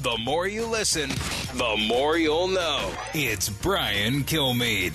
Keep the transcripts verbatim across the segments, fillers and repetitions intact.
The more you listen, the more you'll know. It's Brian Kilmeade.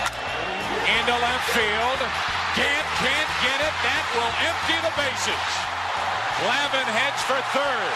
Into left field. Can't, can't get it. That will empty the bases. Glavine heads for third.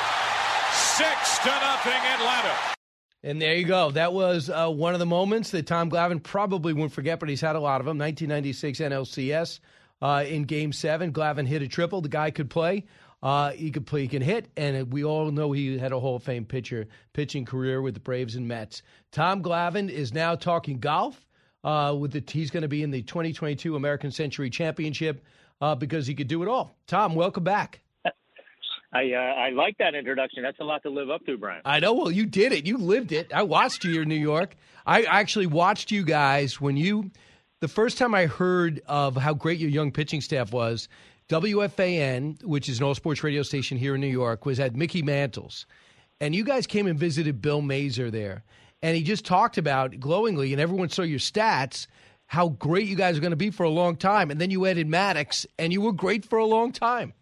Six to nothing Atlanta. And there you go. That was uh, one of the moments that Tom Glavine probably won't forget, but he's had a lot of them. nineteen ninety-six N L C S uh, in Game seven. Glavine hit a triple. The guy could play. Uh, he could play, he can hit, and we all know he had a Hall of Fame pitcher, pitching career with the Braves and Mets. Tom Glavine is now talking golf. Uh, with the, he's going to be in the twenty twenty-two American Century Championship uh, because he could do it all. Tom, welcome back. I uh, I like that introduction. That's a lot to live up to, Brian. I know. Well, you did it. You lived it. I watched you in New York. I actually watched you guys when you – the first time I heard of how great your young pitching staff was, W F A N, which is an all-sports radio station here in New York, was at Mickey Mantle's. And you guys came and visited Bill Mazer there. And he just talked about glowingly, and everyone saw your stats, how great you guys are going to be for a long time. And then you added Maddox, and you were great for a long time.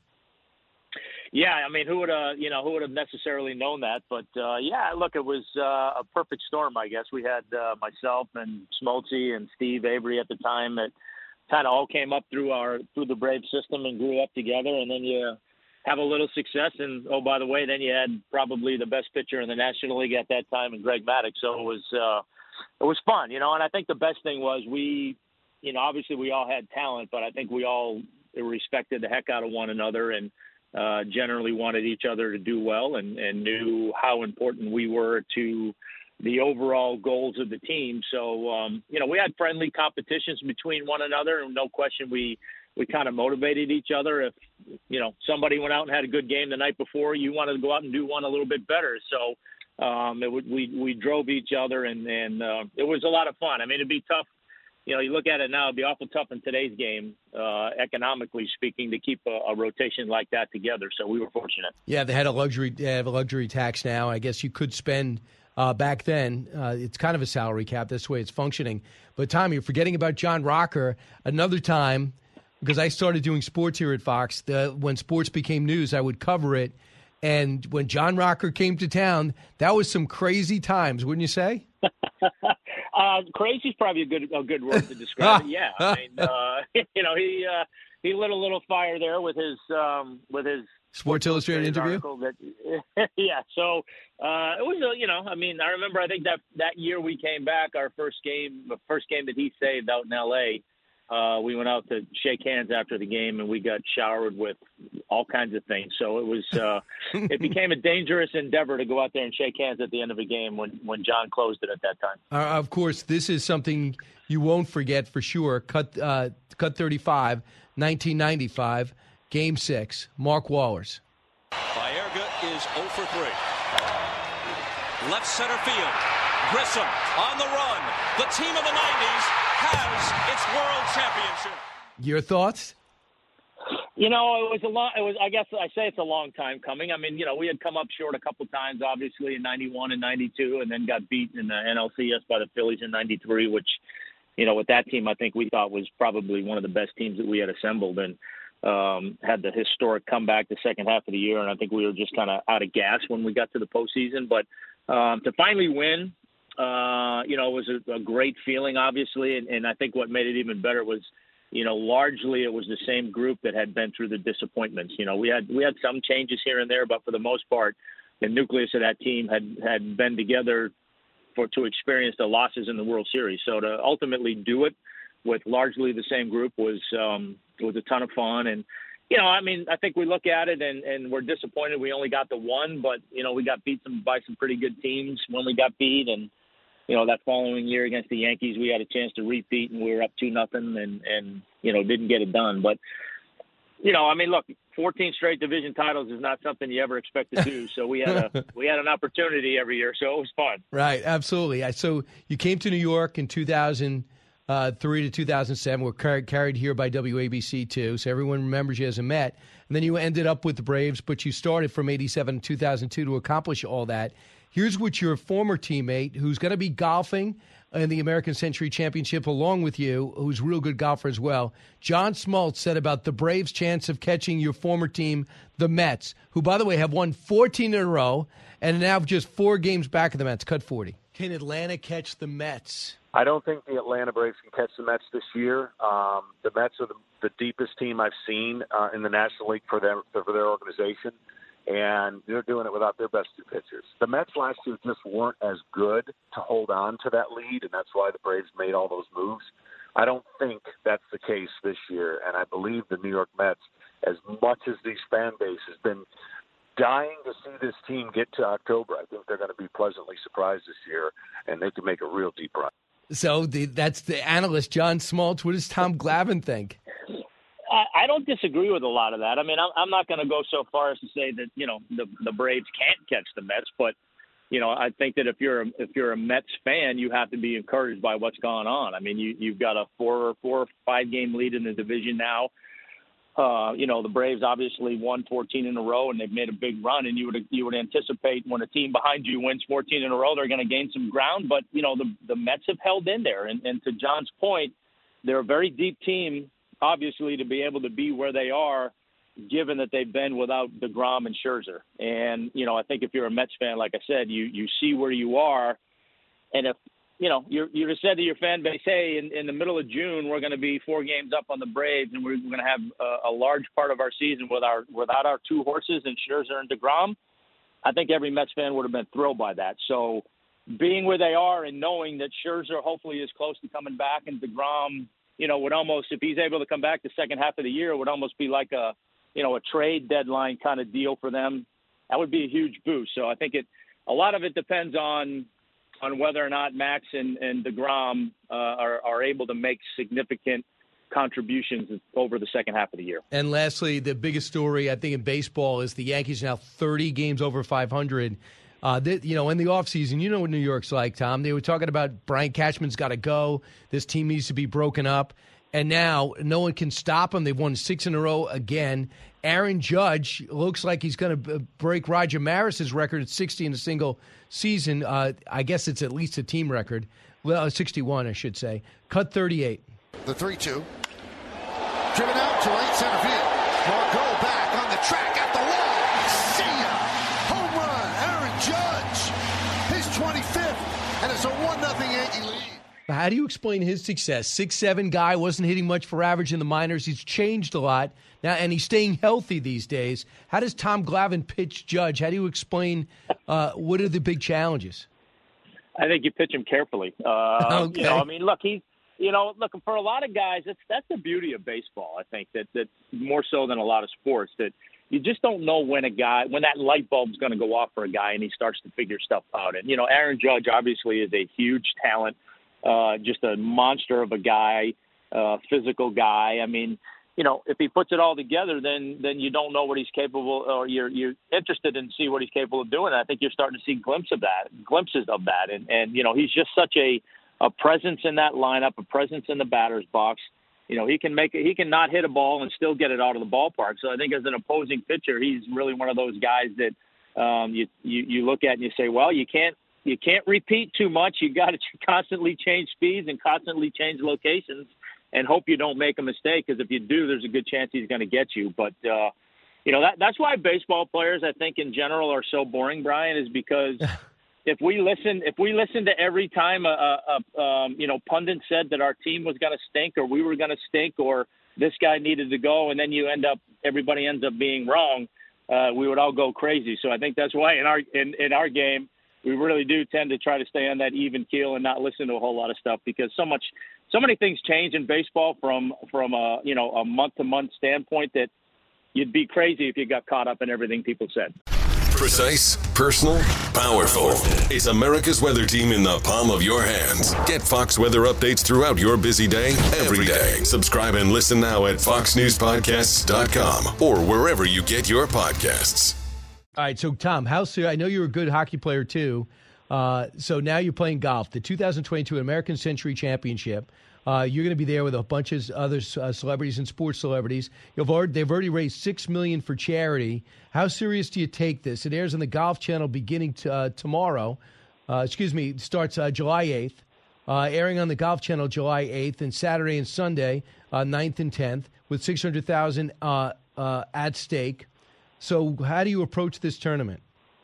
Yeah, I mean, who would have, you know, who would have necessarily known that? But uh, yeah, look, it was uh, a perfect storm, I guess. We had uh, myself and Smoltzy and Steve Avery at the time that kind of all came up through our through the Brave system and grew up together, and then you have a little success, and oh, by the way, then you had probably the best pitcher in the National League at that time, in Greg Maddux. So it was uh, it was fun, you know. And I think the best thing was we, you know, obviously we all had talent, but I think we all respected the heck out of one another and uh, generally wanted each other to do well, and, and knew how important we were to the overall goals of the team. So, um, you know, we had friendly competitions between one another, and no question we, we kind of motivated each other. If, you know, somebody went out and had a good game the night before, you wanted to go out and do one a little bit better. So um, it would, we, we drove each other, and, and uh, it was a lot of fun. I mean, it'd be tough. You know, you look at it now, it'd be awful tough in today's game, uh, economically speaking, to keep a, a rotation like that together. So we were fortunate. Yeah, they had a luxury, they have a luxury tax now. I guess you could spend uh, back then. Uh, it's kind of a salary cap. That's the way it's functioning. But, Tom, you're forgetting about John Rocker. Another time, because I started doing sports here at Fox, the, when sports became news, I would cover it. And when John Rocker came to town, that was some crazy times, wouldn't you say? uh, crazy is probably a good a good word to describe it. Yeah, I mean, uh, you know, he uh, he lit a little fire there with his um, with his Sports Illustrated interview. That, yeah, so uh, it was a, you know, I mean, I remember I think that that year we came back, our first game, the first game that he saved out in L A. Uh, we went out to shake hands after the game, and we got showered with all kinds of things. So it was, uh, it became a dangerous endeavor to go out there and shake hands at the end of a game when, when John closed it at that time. Uh, of course, this is something you won't forget for sure. Cut, uh, cut thirty-five, nineteen ninety-five, Game Six. Mark Wohlers. Baerga is zero for three. Left center field. Grissom on the run. The team of the nineties has its world championship. Your thoughts? You know, it was a long. It was. I guess I say it's a long time coming. I mean, you know, we had come up short a couple times, obviously in ninety-one and ninety-two, and then got beaten in the N L C S by the Phillies in ninety-three, which, you know, with that team, I think we thought was probably one of the best teams that we had assembled, and um, had the historic comeback the second half of the year. And I think we were just kind of out of gas when we got to the postseason. But um, to finally win. Uh, you know, it was a, a great feeling, obviously, and, and I think what made it even better was, you know, largely it was the same group that had been through the disappointments. You know, we had we had some changes here and there, but for the most part, the nucleus of that team had, had been together for to experience the losses in the World Series. So to ultimately do it with largely the same group was um, was a ton of fun. And you know, I mean, I think we look at it and, and we're disappointed we only got the one, but you know, we got beat some, by some pretty good teams when we got beat, and you know, that following year against the Yankees, we had a chance to repeat, and we were up two nothing, and and you know, didn't get it done. But you know, I mean, look, fourteen straight division titles is not something you ever expect to do. So we had a we had an opportunity every year, so it was fun. Right, absolutely. So you came to New York in two thousand uh, three to two thousand seven. Were car- carried here by W A B C too, so everyone remembers you as a Met. And then you ended up with the Braves, but you started from eighty-seven to two thousand two to accomplish all that. Here's what your former teammate, who's going to be golfing in the American Century Championship along with you, who's a real good golfer as well, John Smoltz said about the Braves' chance of catching your former team, the Mets, who, by the way, have won fourteen in a row and now just four games back of the Mets, cut forty. Can Atlanta catch the Mets? I don't think the Atlanta Braves can catch the Mets this year. Um, the Mets are the, the deepest team I've seen uh, in the National League for their, for their organization, and they're doing it without their best two pitchers. The Mets last year just weren't as good to hold on to that lead, and that's why the Braves made all those moves. I don't think that's the case this year, and I believe the New York Mets, as much as these fan base has been dying to see this team get to October, I think they're going to be pleasantly surprised this year, and they can make a real deep run. So the, that's the analyst, John Smoltz. What does Tom Glavine think? I, I don't disagree with a lot of that. I mean, I'm, I'm not going to go so far as to say that, you know, the, the Braves can't catch the Mets, but, you know, I think that if you're a, if you're a Mets fan, you have to be encouraged by what's going on. I mean, you, you've got a four or four or five game lead in the division now. Uh, you know, the Braves obviously won fourteen in a row, and they've made a big run. And you would you would anticipate when a team behind you wins fourteen in a row, they're going to gain some ground. But you know, the the Mets have held in there, and, and to John's point, they're a very deep team, obviously, to be able to be where they are, given that they've been without DeGrom and Scherzer. And you know, I think if you're a Mets fan, like I said, you you see where you are, and if you know, you're, you just said to your fan base, hey, in, in the middle of June, we're going to be four games up on the Braves, and we're, we're going to have a, a large part of our season with our, without our two horses and Scherzer and DeGrom. I think every Mets fan would have been thrilled by that. So being where they are and knowing that Scherzer hopefully is close to coming back, and DeGrom, you know, would almost, if he's able to come back the second half of the year, would almost be like a, you know, a trade deadline kind of deal for them. That would be a huge boost. So I think it, a lot of it depends on, on whether or not Max and, and DeGrom uh, are, are able to make significant contributions over the second half of the year. And lastly, the biggest story, I think, in baseball is the Yankees now thirty games over five hundred. Uh, they, you know, in the offseason, you know what New York's like, Tom. They were talking about Brian Cashman's got to go. This team needs to be broken up. And now no one can stop them. They've won six in a row again. Aaron Judge looks like he's going to break Roger Maris's record at sixty in a single season. Uh, I guess it's at least a team record. Well, sixty-one, I should say. Cut thirty-eight. The three two. Driven out to right center field. Margot back on the track at the wall. See ya. Home run. Aaron Judge. His twenty-fifth. And it's a one nothing Yankee lead. How do you explain his success? six seven guy, wasn't hitting much for average in the minors. He's changed a lot now, and he's staying healthy these days. How does Tom Glavine pitch Judge? How do you explain uh, what are the big challenges? I think you pitch him carefully. Uh, okay. You know, I mean, look, he's, you know, look, for a lot of guys, that's, that's the beauty of baseball, I think, that, that more so than a lot of sports, that you just don't know when a guy, when that light bulb's going to go off for a guy and he starts to figure stuff out. And, you know, Aaron Judge obviously is a huge talent. Uh, just a monster of a guy, uh, physical guy. I mean, you know, if he puts it all together, then then you don't know what he's capable, or you're you're interested in see what he's capable of doing. And I think you're starting to see glimpses of that, glimpses of that. And and you know, he's just such a a presence in that lineup, a presence in the batter's box. You know, he can make it, he can not hit a ball and still get it out of the ballpark. So I think as an opposing pitcher, he's really one of those guys that um, you, you you look at and you say, well, you can't. You can't repeat too much. You got to constantly change speeds and constantly change locations and hope you don't make a mistake, because if you do, there's a good chance he's going to get you. But, uh, you know, that that's why baseball players, I think, in general are so boring, Brian, is because if we listen if we listen to every time a, a, a um, you know, pundit said that our team was going to stink or we were going to stink or this guy needed to go, and then you end up everybody ends up being wrong, uh, we would all go crazy. So I think that's why in our in, in our game, we really do tend to try to stay on that even keel and not listen to a whole lot of stuff, because so much, so many things change in baseball from from a you know a month to month standpoint that you'd be crazy if you got caught up in everything people said. Precise, personal, powerful. It's America's weather team in the palm of your hands. Get Fox weather updates throughout your busy day, every day. Subscribe and listen now at fox news podcasts dot com or wherever you get your podcasts. All right, so Tom, how soon? I know you're a good hockey player too. Uh, so now you're playing golf. The two thousand twenty-two American Century Championship. Uh, you're going to be there with a bunch of other uh, celebrities and sports celebrities. You've already, they've already raised six million dollars for charity. How serious do you take this? It airs on the Golf Channel beginning to, uh, tomorrow. Uh, excuse me, it starts uh, July eighth. Uh, airing on the Golf Channel July eighth, and Saturday and Sunday, uh, ninth and tenth, with six hundred thousand dollars uh, uh, at stake. So how do you approach this tournament?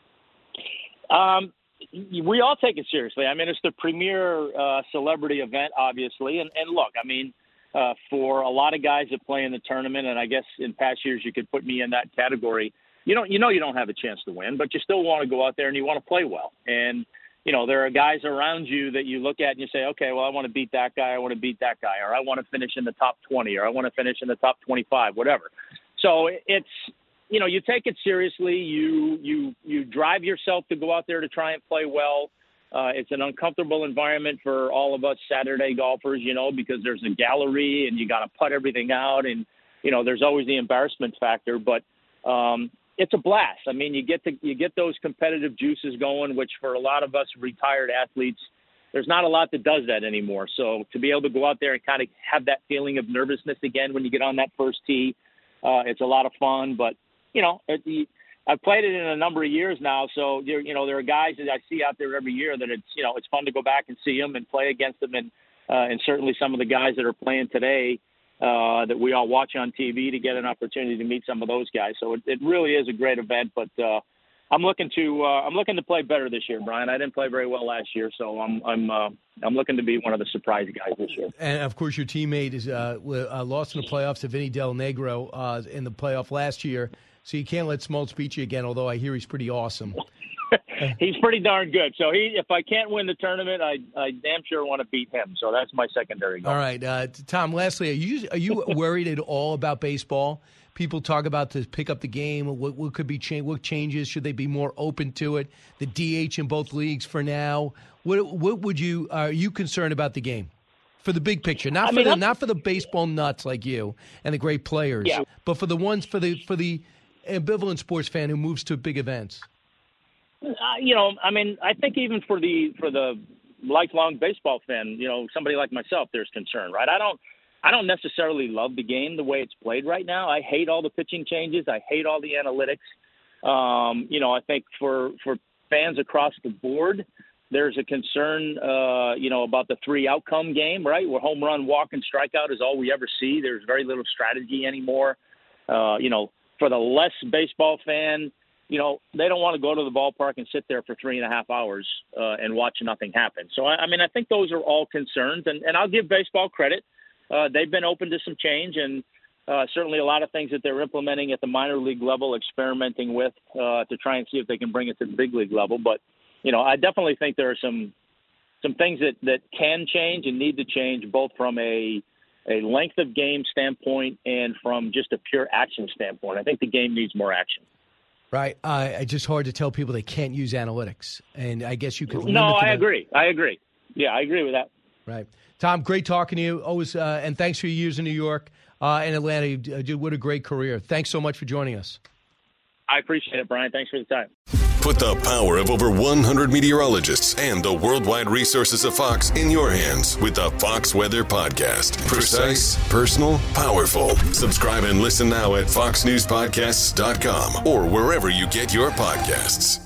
Um, we all take it seriously. I mean, it's the premier uh, celebrity event, obviously. And, and look, I mean, uh, for a lot of guys that play in the tournament, and I guess in past years you could put me in that category, you don't, you know you don't have a chance to win, but you still want to go out there and you want to play well. And you know, there are guys around you that you look at and you say, okay, well, I want to beat that guy, I want to beat that guy, or I want to finish in the top twenty, or I want to finish in the top twenty-five, whatever. So it's, you know, you take it seriously. You you you drive yourself to go out there to try and play well. Uh, it's an uncomfortable environment for all of us Saturday golfers, you know, because there's a gallery and you got to putt everything out, and you know, there's always the embarrassment factor, but. Um, It's a blast. I mean, you get to you get those competitive juices going, which for a lot of us retired athletes, there's not a lot that does that anymore. So to be able to go out there and kind of have that feeling of nervousness again when you get on that first tee, uh, it's a lot of fun. But you know, it, I've played it in a number of years now, so there, you know, there are guys that I see out there every year that it's you know it's fun to go back and see them and play against them, and uh, and certainly some of the guys that are playing today. Uh, that we all watch on T V to get an opportunity to meet some of those guys. So it, it really is a great event, but uh, I'm looking to uh, I'm looking to play better this year, Brian. I didn't play very well last year, so I'm I'm uh, I'm looking to be one of the surprise guys this year. And of course, your teammate is uh, uh, lost in the playoffs to Vinny Del Negro uh, in the playoff last year, so you can't let Smoltz beat you again. Although I hear he's pretty awesome. He's pretty darn good. So he, if I can't win the tournament, I, I damn sure want to beat him. So that's my secondary goal. All right, uh, Tom. Lastly, are you are you worried at all about baseball? People talk about to pick up the game. What, what could be change? What changes? Should they be more open to it? The D H in both leagues for now. What what would you are you concerned about the game for the big picture? Not I for mean, the I'm, not for the baseball nuts like you and the great players, yeah. but for the ones for the for the ambivalent sports fan who moves to big events. Uh, you know, I mean, I think even for the for the lifelong baseball fan, you know, somebody like myself, there's concern, right? I don't, I don't necessarily love the game the way it's played right now. I hate all the pitching changes. I hate all the analytics. Um, you know, I think for for fans across the board, there's a concern, uh, you know, about the three outcome game, right? Where home run, walk, and strikeout is all we ever see. There's very little strategy anymore. Uh, you know, for the less baseball fan, you know, they don't want to go to the ballpark and sit there for three and a half hours uh, and watch nothing happen. So, I, I mean, I think those are all concerns. And, and I'll give baseball credit. Uh, they've been open to some change, and uh, certainly a lot of things that they're implementing at the minor league level, experimenting with uh, to try and see if they can bring it to the big league level. But, you know, I definitely think there are some some things that, that can change and need to change, both from a a length of game standpoint and from just a pure action standpoint. I think the game needs more action. Right. Uh, it's just hard to tell people they can't use analytics. And I guess you could. No, I agree. I agree. Yeah, I agree with that. Right. Tom, great talking to you. Always, uh, and thanks for your years in New York uh, and Atlanta. You did what a great career. Thanks so much for joining us. I appreciate it, Brian. Thanks for the time. Put the power of over one hundred meteorologists and the worldwide resources of Fox in your hands with the Fox Weather Podcast. Precise, personal, powerful. Subscribe and listen now at fox news podcasts dot com or wherever you get your podcasts.